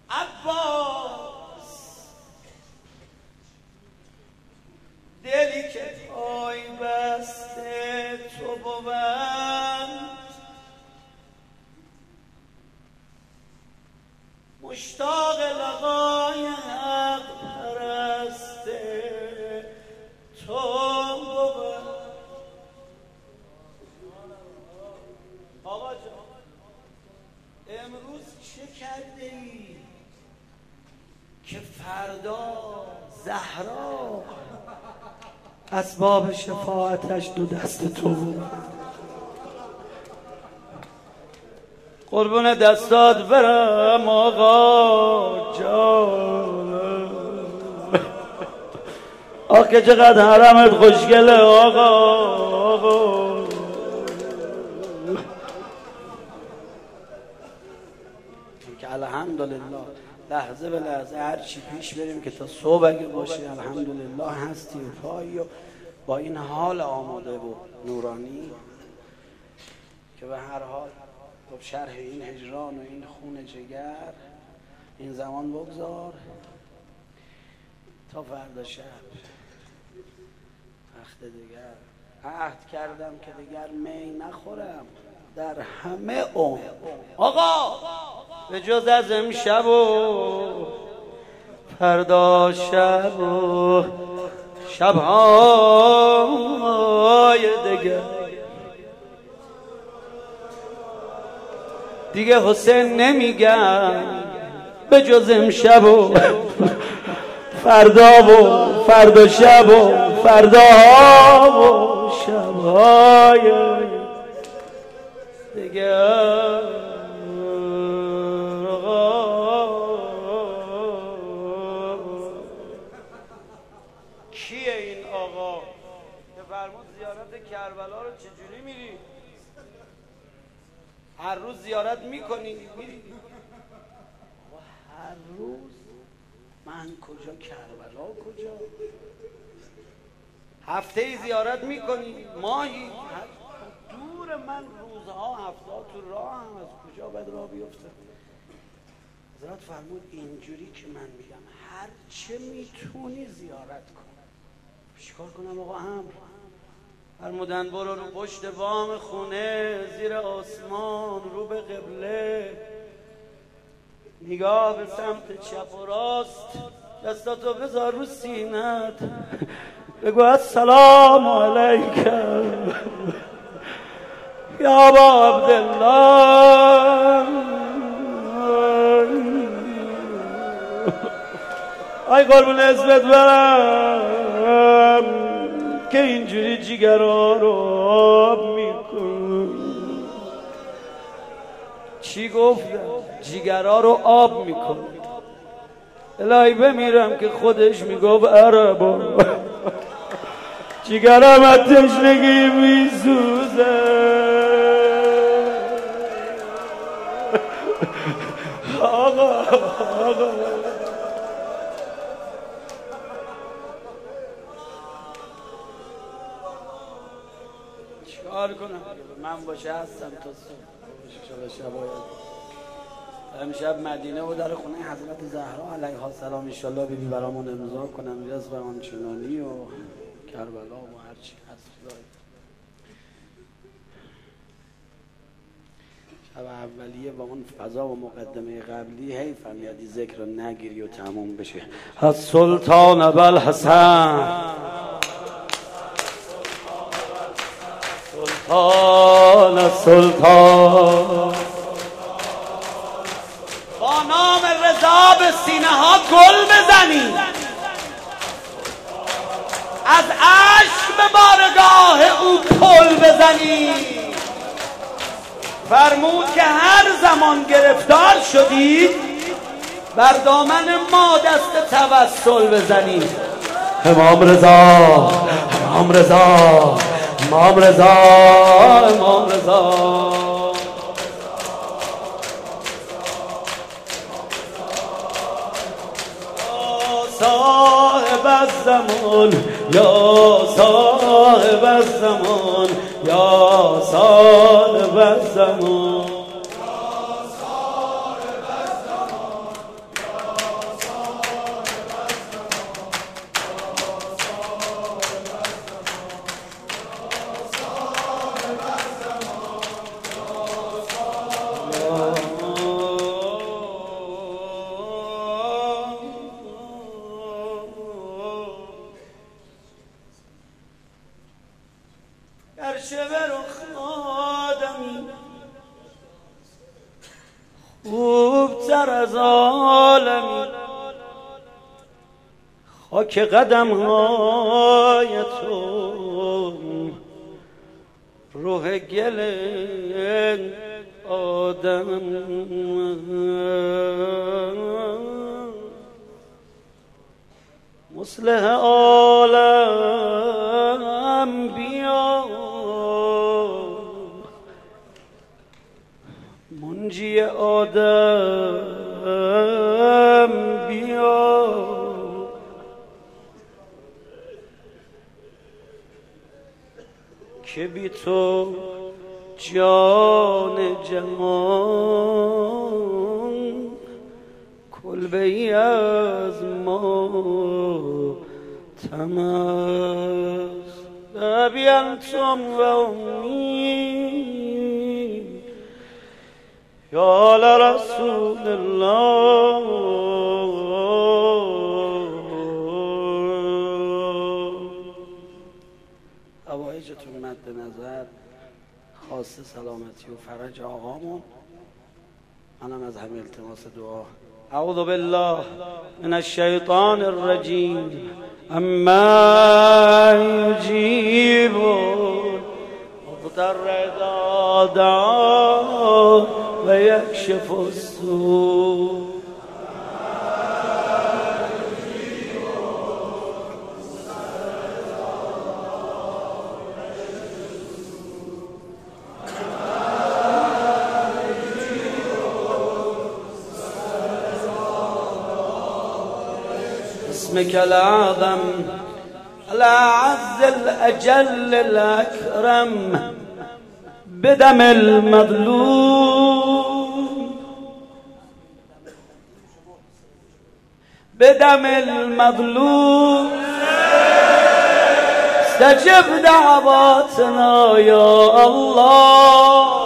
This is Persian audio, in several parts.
عباس دلی که پای بسته تو بود، مشتاق لقای حق پرست تو بود. آقا جان امروز چه کرده ای که فردا زهرا اسباب شفاعتش دو دست تو بود؟ قربون دستات برم آقا جان، آخ که چقدر حرمت خوشگله آقا. که الحمدلله لحظه به لحظه هر چی پیش بریم که تا صبح اگه باشه الحمدلله هستیم پایی و با این حال آماده و نورانی که به هر حال خب شرح این هجران و این خون جگر این زمان بگذار تا فردا شب وقت دیگر عهد کردم که دیگر می نخورم در همه عمر آقا به جز از امشب و فردا شب و شبهای دیگر دیگه حسین نمیگم به جز امشب و فردا و فردا شب و فرداها و شبهای دیگر. کیه این آقا که فرمود زیارت کربلا رو چجوری میری؟ هر روز زیارت میکنی؟ میری؟ هر روز؟ من کجا کربلا کجا؟ هفته ای زیارت میکنی؟ ماهی؟ دور من روزها هفته‌ها تو راه هم از کجا باید راه بیفتم؟ حضرت فرمود اینجوری که من میگم هر چه میتونی زیارت کن. چیکار کنم آقا امر؟ فرمودن برو رو پشت بام خونه زیر آسمان رو به قبله نگاه به سمت چپ و راست دستاتو بذار رو سینت بگو السلام علیک یا ابا عبدالله. ای قربون اسمت برم که اینجوری جیگرها رو آب میکن. چی گفتم؟ جیگرها رو آب میکن. الهی بمیرم که خودش میگفت عربا جیگرم از تشنگی میسوزه. آقا چیکار کنم؟ من باشه هستم تا صبح. امشب مدینه و در خونه حضرت زهرا علیها السلام انشالله بیبی برامون امضا کنم میرس به آنچنانی و کربلا و هرچی هست. شب اولیه با اون فضا و مقدمه قبلی حیفم یادی ذکر رو نگیری و تموم بشه. السلطان ابوالحسن سلطان با نام رضا به سینه ها گل بزنی، از عشق به بارگاه او پل بزنی. فرمود که هر زمان گرفتار شدید بر دامن ما دست توسل بزنید. امام رضا، امام رضا، امام رضا، امام رضا. صاحب الزمان یا صاحب الزمان یا صاحب الزمان یا کمتر از عالمی، خاک قدم های تو روح گل آدم. مصلح عالم بیا، منجی آدم بیا، که بی تو جان جهان کلبه ای از ما تماس. ابی انتم و امی یا رسول الله. حوایجتون مد نظر، خاص سلامتی و فرج آقامون. منم از همه التماس دعا. اعوذ بالله من الشیطان الرجیم. اما یجیب مضطر اذا دعا و یکشف السوء. اسمك الأعظم الأعز الأجل الأكرم بدم المظلوم، بدم المظلوم استجب دعواتنا يا الله.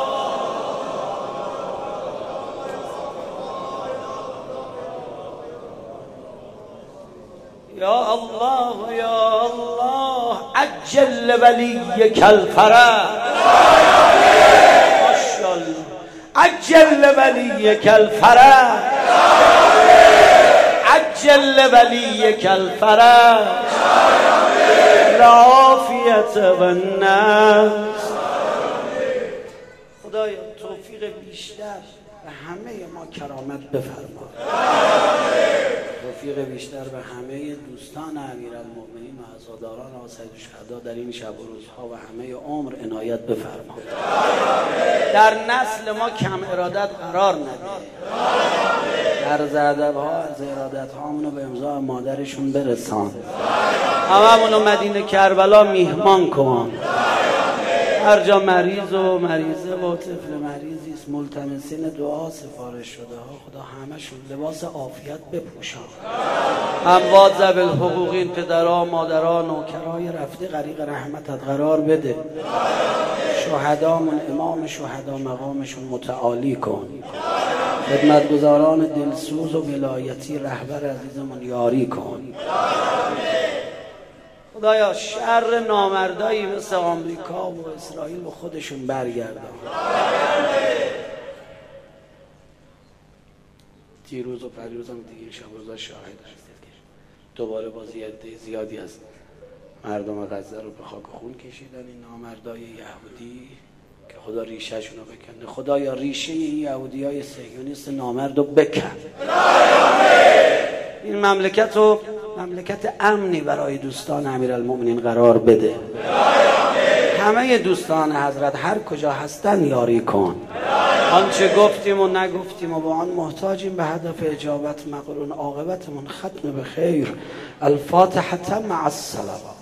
يا الله يا الله عجل وليك الفرج. ما شاء الله عجل وليك الفرج، عجل وليك الفرج، العافية والنصر. خدایا توفیق بیشتر به همه ما کرامت بفرما، توفیق بیشتر به همه دوستان امیرالمؤمنین و عزاداران و سید الشهدا در این شب و روزها و همه عمر عنایت بفرما. در نسل ما کم ارادت قرار نده، در زدبها از ارادت هامونو به امضا مادرشون برسان، هممونو مدینه کربلا میهمان کن. هر جا مریض و مریضه و طفل مریضی است ملتمسین دعا سفارش شده ها، خدا همشون لباس عافیت بپوشان. اموات ذوی الحقوقین، پدرها مادرها نوکرای رفته غریق رحمتت قرار بده. شهدامون امام شهدا مقامشون متعالی کن. خدمتگزاران دلسوز و ولایتی رهبر عزیزمون یاری کن. خدایا شر نامردایی مثل آمریکا و اسرائیل به خودشون برگردن. دیروز و پریروز هم دیگه شب روزا شاهد هستید که دوباره بازی عده زیادی از مردم غزه رو به خاک خون کشیدن. این نامردای یهودی که خدا ریشه‌شون رو بکنه. خدایا ریشه این یهودیای صهیونیست نامرد رو بکن. این مملکت رو مملکت امنی برای دوستان امیرالمؤمنین قرار بده. همه دوستان حضرت هر کجا هستن یاری کن. آنچه گفتیم و نگفتیم و با آن محتاجیم به هدف اجابت مقرون عاقبتمون ختم به خیر. الفاتحه مع الصلوات.